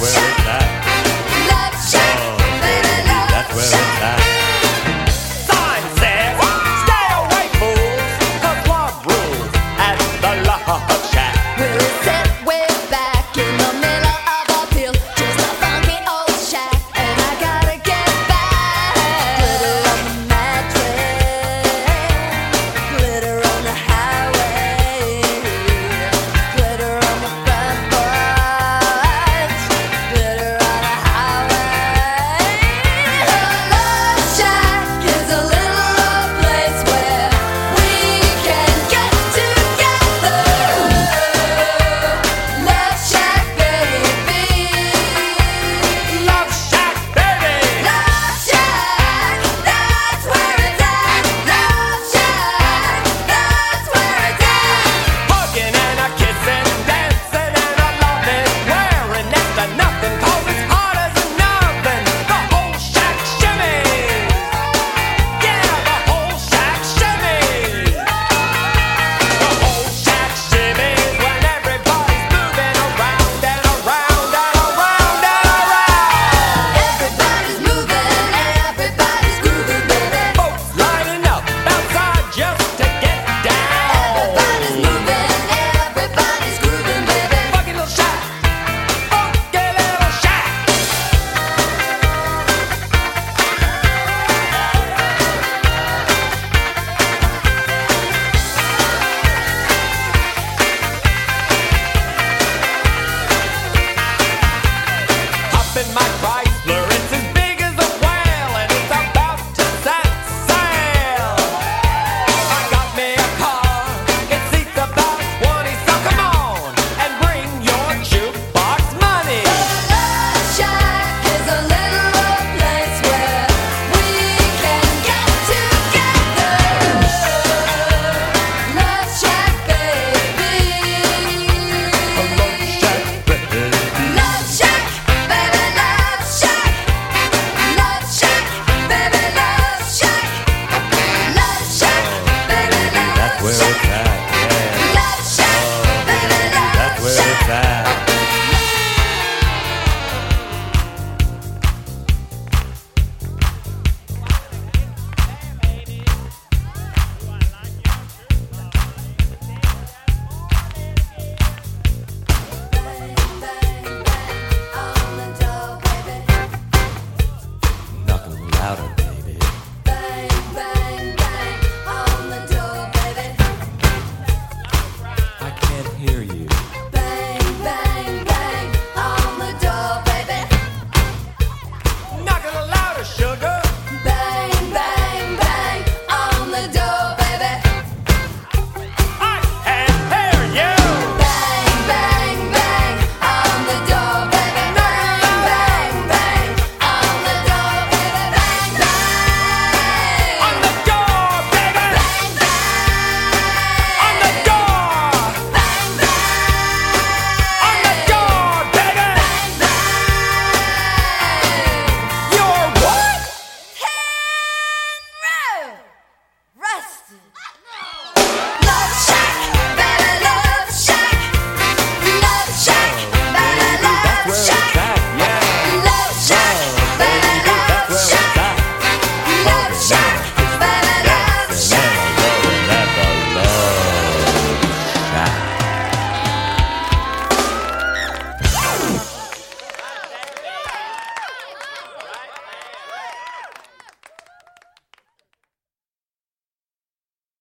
where it's at. Love Shack, Oh, baby, baby, Love that's where Shack. it's at. Sign says, stay away, fools, 'cause love rules at the Love Shack. We'll sit way back in the middle of a field, just a funky old shack, and I gotta get back. Glitter on the mattress, glitter on the highway, glitter on the front porch, glitter on the highway. The Love Shack is a little old place where we can get together. Love Shack, baby. Love Shack, baby! Love Shack, that's where it's at. Love Shack, that's where it's at. Hugging and a kissing, dancing and a loving, wearing next to nothing 'cause it's hard as an oven. The whole shack shimmies. Yeah, the whole shack shimmies. The whole shack shimmies when everybody's moving around and around and around and around. Everybody's moving, everybody's grooving, baby. Folks lining up outside just to get down. Everybody's moving, everybody's grooving, baby. Funky little shack. Funky little shack. Hop in my ride